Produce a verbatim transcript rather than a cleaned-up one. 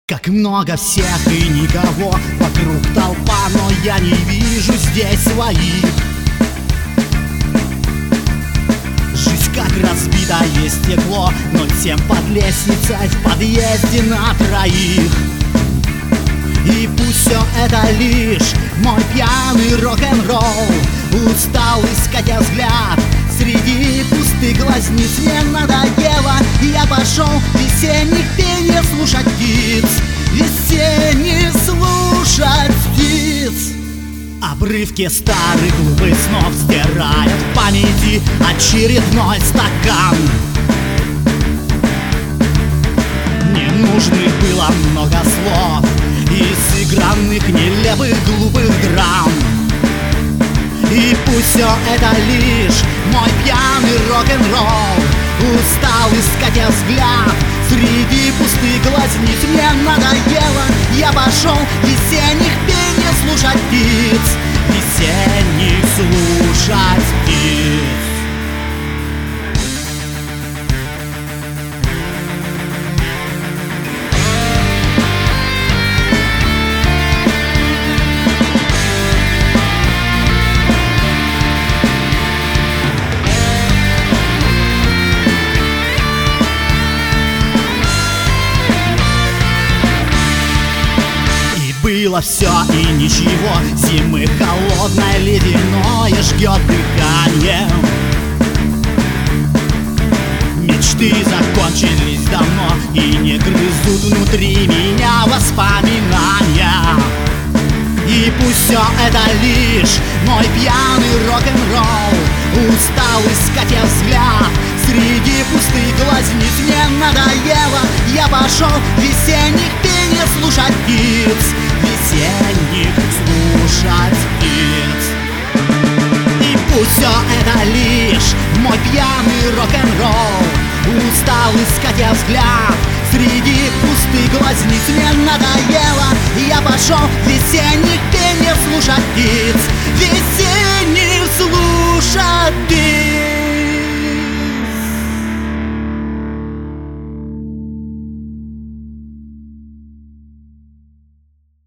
Как много всех и никого, вокруг толпа, но я не вижу здесь своих. Жизнь как разбитое стекло, но тем под лестницей в подъезде на троих. И пусть все это лишь мой пьяный рок-н-ролл, усталый скатя взгляд среди пустых глазниц. Мне надоело, и я пошел весенних пение слушать птиц, весенних слушать птиц. Обрывки старых глупых снов стирают в памяти очередной стакан. Ненужных было много слов и сыгранных нелепых глупых драм. И пусть все это лишь мой пьяный рок-н-ролл, усталый скатя взгляд среди пустых глазниц. Мне надоело, я пошел весенних пение слушать птиц, весенних слушать птиц. Было все и ничего, зимы холодное ледяное жгет дыхание. Мечты закончились давно и не грызут внутри меня воспоминания. И пусть все это лишь мой пьяный рок-н-ролл, усталый скатя взгляд среди пустых глазниц. Мне надоело, я пошел весенних пение слушать птиц, весенних слушать птиц. И пусть все это лишь мой пьяный рок-н-ролл, усталый скатя взгляд среди пустых глазниц. Мне надоело, я пошел весенних пение слушать птиц.